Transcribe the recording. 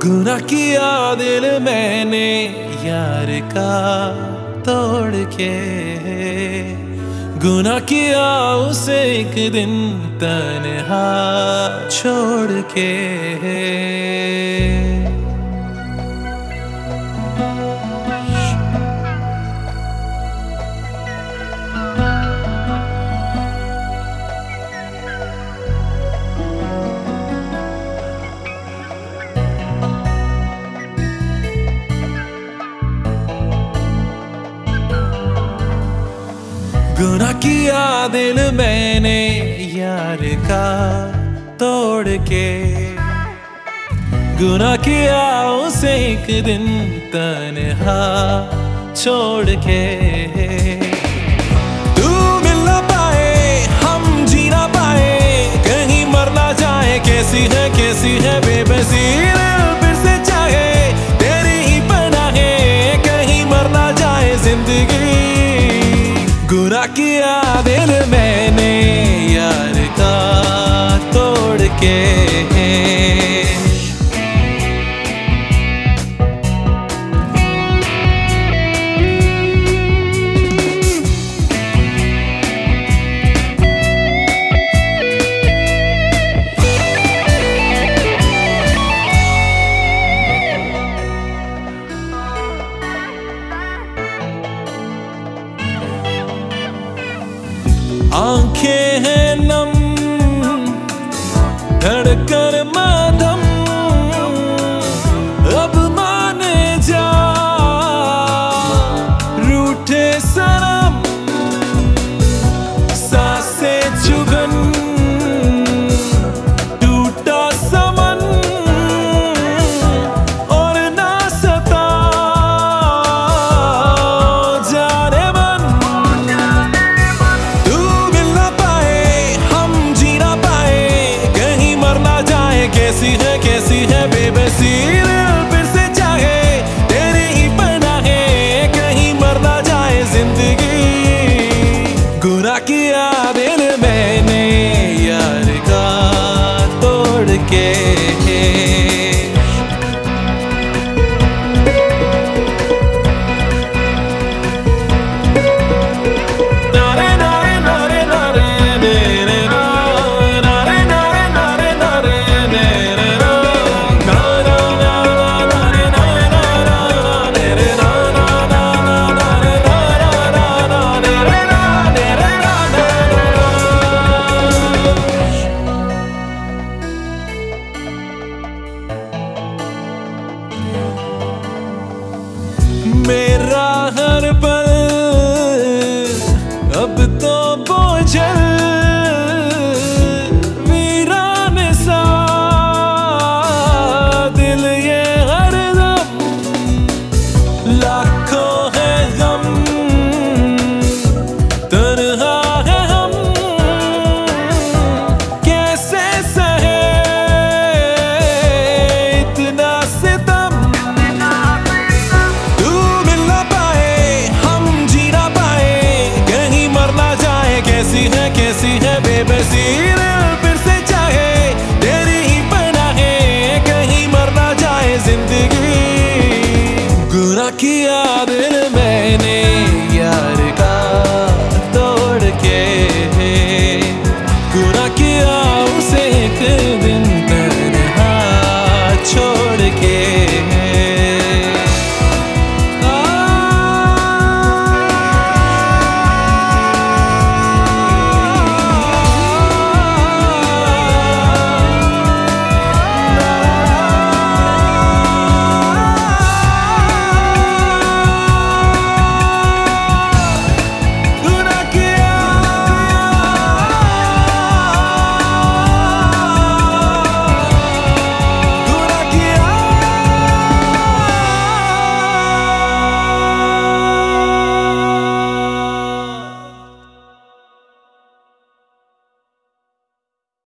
गुनाह किया दिल मैंने यार का तोड़ के, गुनाह किया उसे एक दिन तन्हा छोड़ के। गुनाह किया दिल मैंने यार का तोड़ के, गुनाह किया उसे एक दिन तन्हा छोड़ के। तू मिल ना पाए हम जी ना पाए, कहीं मर ना जाए, कैसी है बेबसी फिर से चाहे तेरी ही पनाहें, कहीं मर ना जाए जिंदगी। गुनाह किया दिल मैंने यार का तोड़ के। आंखें